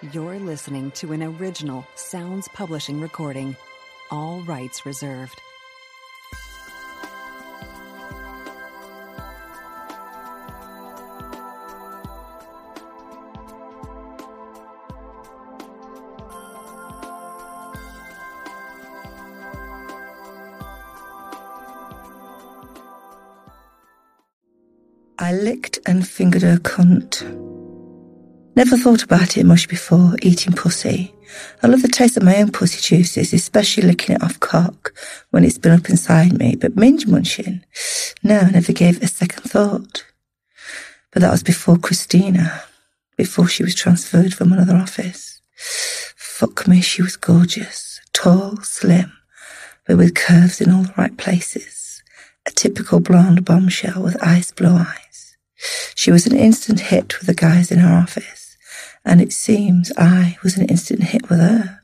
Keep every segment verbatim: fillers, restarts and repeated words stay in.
You're listening to an original Sounds Publishing recording. All rights reserved. I licked and fingered her cunt. Never thought about it much before, eating pussy. I love the taste of my own pussy juices, especially licking it off cock when it's been up inside me, but minge munching? No, I never gave it a second thought. But that was before Christina, before she was transferred from another office. Fuck me, she was gorgeous, tall, slim, but with curves in all the right places. A typical blonde bombshell with ice blue eyes. She was an instant hit with the guys in her office, and it seems I was an instant hit with her.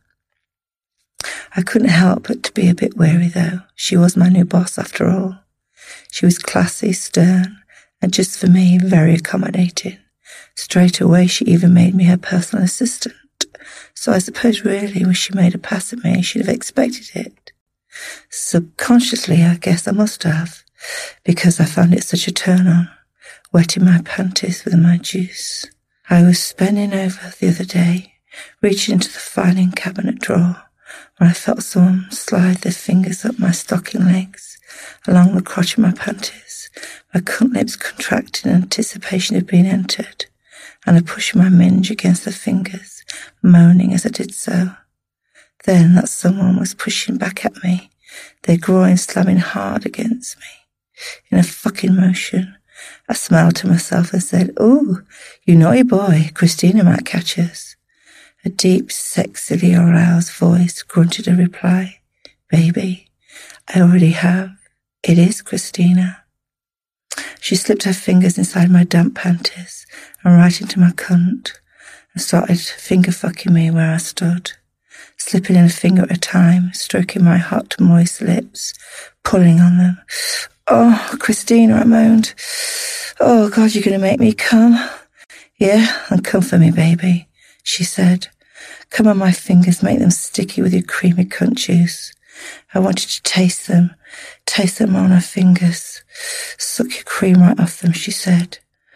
I couldn't help but to be a bit wary, though. She was my new boss, after all. She was classy, stern, and just for me, very accommodating. Straight away, she even made me her personal assistant. So I suppose really when she made a pass at me, she'd have expected it. Subconsciously, I guess I must have, because I found it such a turn-on, wetting my panties with my juice. I was bending over the other day, reaching into the filing cabinet drawer, where I felt someone slide their fingers up my stocking legs, along the crotch of my panties, my cunt lips contracted in anticipation of being entered, and I pushed my minge against the fingers, moaning as I did so. Then that someone was pushing back at me, their groin slamming hard against me. In a fucking motion, I smiled to myself and said, "Ooh, you naughty boy, Christina might catch us." A deep, sexily aroused voice grunted a reply. "Baby, I already have. It is Christina." She slipped her fingers inside my damp panties and right into my cunt and started finger-fucking me where I stood, slipping in a finger at a time, stroking my hot, moist lips, pulling on them. "Oh, Christina," I moaned. "Oh, God, you're going to make me come?" "Yeah, and come for me, baby," she said. "Come on my fingers, make them sticky with your creamy cunt juice. I want you to taste them, taste them on her fingers. Suck your cream right off them," she said.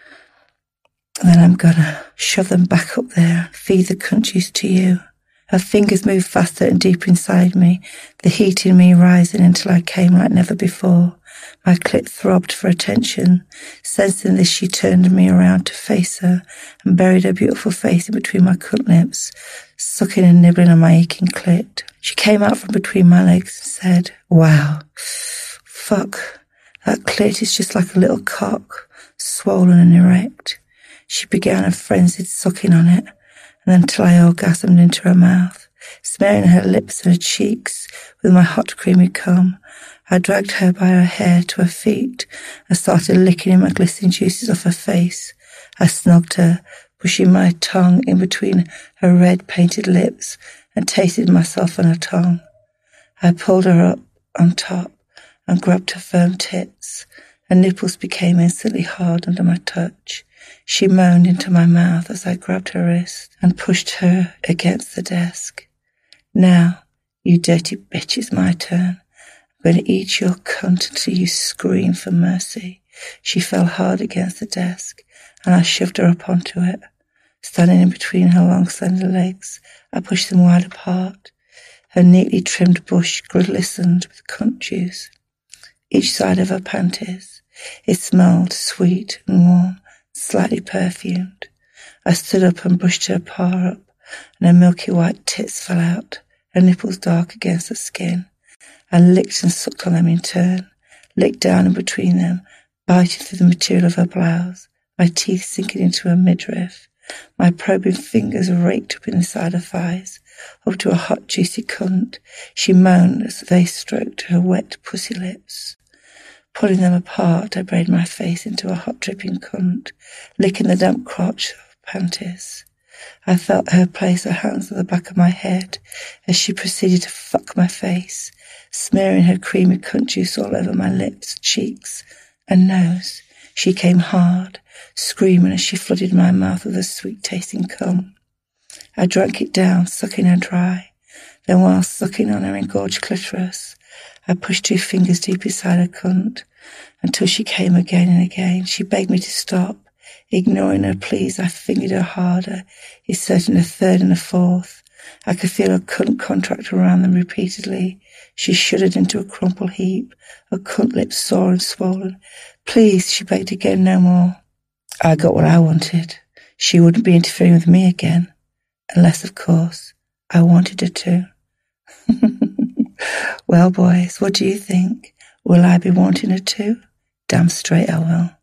"And then I'm gonna shove them back up there, feed the cunt juice to you." Her fingers moved faster and deeper inside me, the heat in me rising until I came like never before. My clit throbbed for attention. Sensing this, she turned me around to face her and buried her beautiful face in between my cunt lips, sucking and nibbling on my aching clit. She came out from between my legs and said, "Wow, fuck, that clit is just like a little cock, swollen and erect." She began a frenzied sucking on it, and until I orgasmed into her mouth, smearing her lips and her cheeks with my hot creamy cum. I dragged her by her hair to her feet and started licking in my glistening juices off her face. I snugged her, pushing my tongue in between her red painted lips and tasted myself on her tongue. I pulled her up on top and grabbed her firm tits. Her nipples became instantly hard under my touch. She moaned into my mouth as I grabbed her wrist and pushed her against the desk. "Now, you dirty bitch, it's my turn. I'm going to eat your cunt until you scream for mercy." She fell hard against the desk, and I shoved her up onto it. Standing in between her long, slender legs, I pushed them wide apart. Her neatly trimmed bush glistened with cunt juice. Each side of her panties, it smelled sweet and warm, slightly perfumed. I stood up and brushed her paw up, and her milky white tits fell out, her nipples dark against the skin. I licked and sucked on them in turn, licked down in between them, biting through the material of her blouse, my teeth sinking into her midriff. My probing fingers raked up inside her thighs, up to a hot, juicy cunt. She moaned as they stroked her wet pussy lips. Pulling them apart, I buried my face into a hot, dripping cunt, licking the damp crotch of her panties. I felt her place her hands on the back of my head as she proceeded to fuck my face, smearing her creamy cunt juice all over my lips, cheeks, and nose. She came hard, screaming as she flooded my mouth with her sweet-tasting cum. I drank it down, sucking her dry. Then while sucking on her engorged clitoris, I pushed two fingers deep inside her cunt until she came again and again. She begged me to stop. Ignoring her pleas, I fingered her harder, inserting a third and a fourth. I could feel her cunt contract around them repeatedly. She shuddered into a crumpled heap, her cunt lips sore and swollen. Please, she begged again, no more. I got what I wanted. She wouldn't be interfering with me again. Unless, of course, I wanted her to. Well, boys, what do you think? Will I be wanting her to? Damn straight I will.